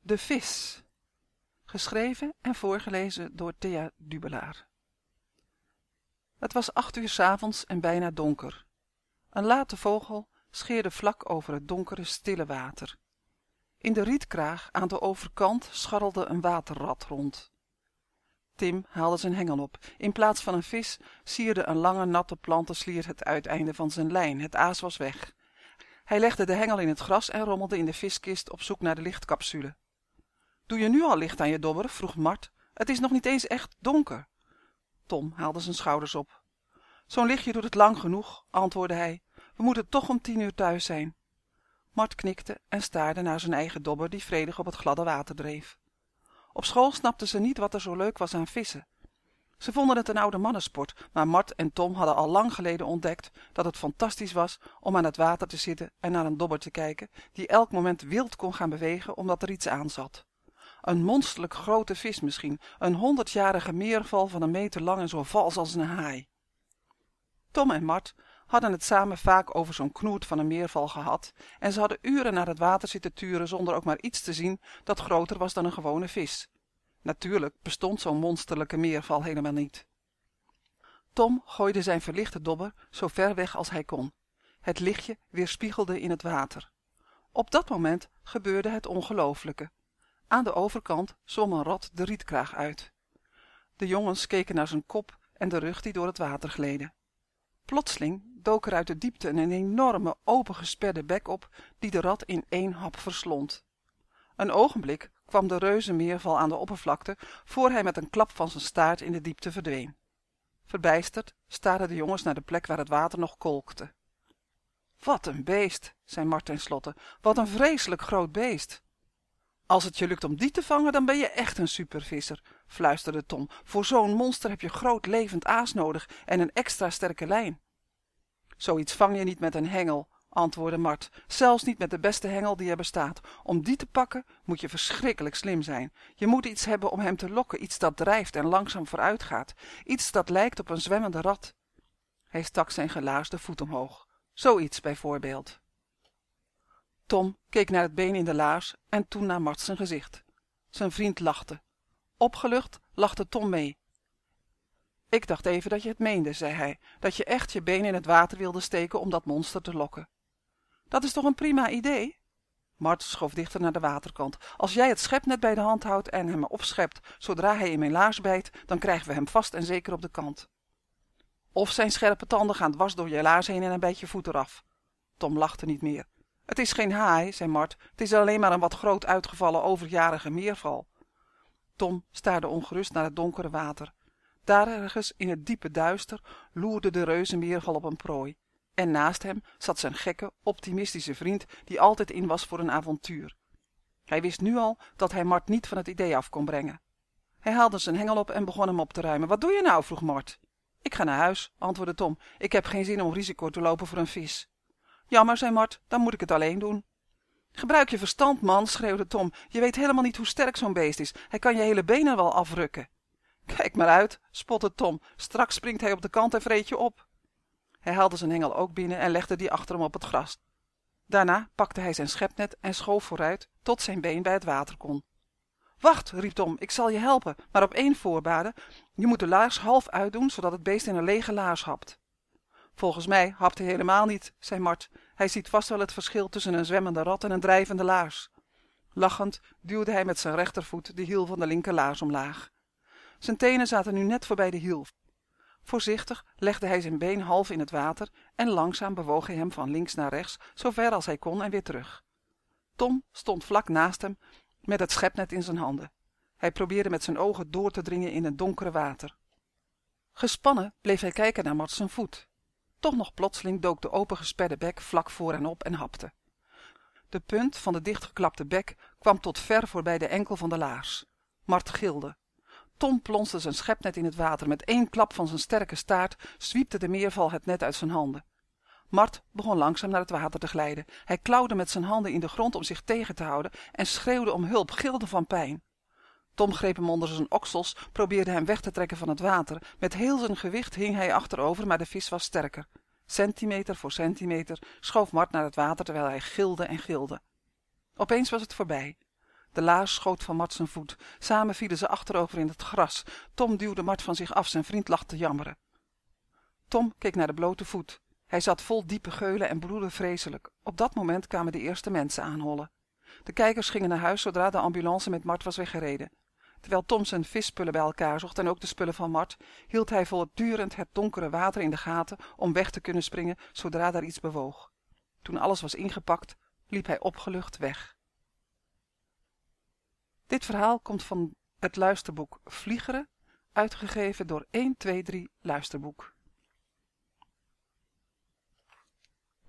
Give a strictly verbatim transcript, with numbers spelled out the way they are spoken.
De vis. Geschreven en voorgelezen door Thea Dubelaar. Het was acht uur 's avonds en bijna donker. Een late vogel scheerde vlak over het donkere, stille water. In de rietkraag aan de overkant scharrelde een waterrat rond. Tim haalde zijn hengel op. In plaats van een vis sierde een lange, natte plantenslier het uiteinde van zijn lijn. Het aas was weg. Hij legde de hengel in het gras en rommelde in de viskist op zoek naar de lichtcapsule. Doe je nu al licht aan je dobber? Vroeg Mart. Het is nog niet eens echt donker. Tom haalde zijn schouders op. Zo'n lichtje doet het lang genoeg, antwoordde hij. We moeten toch om tien uur thuis zijn. Mart knikte en staarde naar zijn eigen dobber die vredig op het gladde water dreef. Op school snapten ze niet wat er zo leuk was aan vissen. Ze vonden het een oude mannensport, maar Mart en Tom hadden al lang geleden ontdekt dat het fantastisch was om aan het water te zitten en naar een dobber te kijken die elk moment wild kon gaan bewegen omdat er iets aan zat. Een monsterlijk grote vis misschien, een honderdjarige meerval van een meter lang en zo vals als een haai. Tom en Mart hadden het samen vaak over zo'n knoert van een meerval gehad en ze hadden uren naar het water zitten turen zonder ook maar iets te zien dat groter was dan een gewone vis. Natuurlijk bestond zo'n monsterlijke meerval helemaal niet. Tom gooide zijn verlichte dobber zo ver weg als hij kon. Het lichtje weerspiegelde in het water. Op dat moment gebeurde het ongelooflijke. Aan de overkant zwom een rat de rietkraag uit. De jongens keken naar zijn kop en de rug die door het water gleden. Plotseling dook er uit de diepte een enorme opengesperde bek op die de rat in één hap verslond. Een ogenblik kwam de reuzenmeerval aan de oppervlakte voor hij met een klap van zijn staart in de diepte verdween. Verbijsterd staarden de jongens naar de plek waar het water nog kolkte. Wat een beest, zei Mart ten slotte, wat een vreselijk groot beest. Als het je lukt om die te vangen, dan ben je echt een supervisser, fluisterde Tom. Voor zo'n monster heb je groot levend aas nodig en een extra sterke lijn. Zoiets vang je niet met een hengel, antwoordde Mart, zelfs niet met de beste hengel die er bestaat. Om die te pakken moet je verschrikkelijk slim zijn. Je moet iets hebben om hem te lokken, iets dat drijft en langzaam vooruit gaat, iets dat lijkt op een zwemmende rat. Hij stak zijn gelaarsde voet omhoog. Zoiets bijvoorbeeld. Tom keek naar het been in de laars en toen naar Mart zijn gezicht. Zijn vriend lachte. Opgelucht lachte Tom mee. Ik dacht even dat je het meende, zei hij, dat je echt je been in het water wilde steken om dat monster te lokken. Dat is toch een prima idee? Mart schoof dichter naar de waterkant. Als jij het schepnet bij de hand houdt en hem opschept zodra hij in mijn laars bijt, dan krijgen we hem vast en zeker op de kant. Of zijn scherpe tanden gaan dwars door je laars heen en een beetje voet eraf. Tom lachte niet meer. Het is geen haai, zei Mart, het is alleen maar een wat groot uitgevallen overjarige meerval. Tom staarde ongerust naar het donkere water. Daar ergens in het diepe duister loerde de reuzenmeerval op een prooi. En naast hem zat zijn gekke, optimistische vriend die altijd in was voor een avontuur. Hij wist nu al dat hij Mart niet van het idee af kon brengen. Hij haalde zijn hengel op en begon hem op te ruimen. Wat doe je nou? Vroeg Mart. Ik ga naar huis, antwoordde Tom. Ik heb geen zin om risico te lopen voor een vis. Jammer, zei Mart, dan moet ik het alleen doen. Gebruik je verstand, man, schreeuwde Tom. Je weet helemaal niet hoe sterk zo'n beest is. Hij kan je hele benen wel afrukken. Kijk maar uit, spotte Tom. Straks springt hij op de kant en vreet je op. Hij haalde zijn hengel ook binnen en legde die achter hem op het gras. Daarna pakte hij zijn schepnet en schoof vooruit tot zijn been bij het water kon. Wacht, riep Tom, ik zal je helpen, maar op één voorwaarde. Je moet de laars half uitdoen, zodat het beest in een lege laars hapt. Volgens mij hapt hij helemaal niet, zei Mart. Hij ziet vast wel het verschil tussen een zwemmende rat en een drijvende laars. Lachend duwde hij met zijn rechtervoet de hiel van de linker laars omlaag. Zijn tenen zaten nu net voorbij de hiel. Voorzichtig legde hij zijn been half in het water en langzaam bewoog hij hem van links naar rechts, zo ver als hij kon en weer terug. Tom stond vlak naast hem met het schepnet in zijn handen. Hij probeerde met zijn ogen door te dringen in het donkere water. Gespannen bleef hij kijken naar Mart zijn voet. Toch nog plotseling dook de opengesperde bek vlak voor hen op en hapte. De punt van de dichtgeklapte bek kwam tot ver voorbij de enkel van de laars. Mart gilde. Tom plonste zijn schepnet in het water. Met één klap van zijn sterke staart zwiepte de meerval het net uit zijn handen. Mart begon langzaam naar het water te glijden. Hij klauwde met zijn handen in de grond om zich tegen te houden en schreeuwde om hulp, gilde van pijn. Tom greep hem onder zijn oksels, probeerde hem weg te trekken van het water. Met heel zijn gewicht hing hij achterover, maar de vis was sterker. Centimeter voor centimeter schoof Mart naar het water terwijl hij gilde en gilde. Opeens was het voorbij. De laars schoot van Mart zijn voet. Samen vielen ze achterover in het gras. Tom duwde Mart van zich af. Zijn vriend lag te jammeren. Tom keek naar de blote voet. Hij zat vol diepe geulen en bloedde vreselijk. Op dat moment kwamen de eerste mensen aanhollen. De kijkers gingen naar huis zodra de ambulance met Mart was weggereden. Terwijl Tom zijn visspullen bij elkaar zocht en ook de spullen van Mart, hield hij voortdurend het donkere water in de gaten om weg te kunnen springen zodra daar iets bewoog. Toen alles was ingepakt, liep hij opgelucht weg. Dit verhaal komt van het luisterboek Vliegeren, uitgegeven door een twee drie Luisterboek.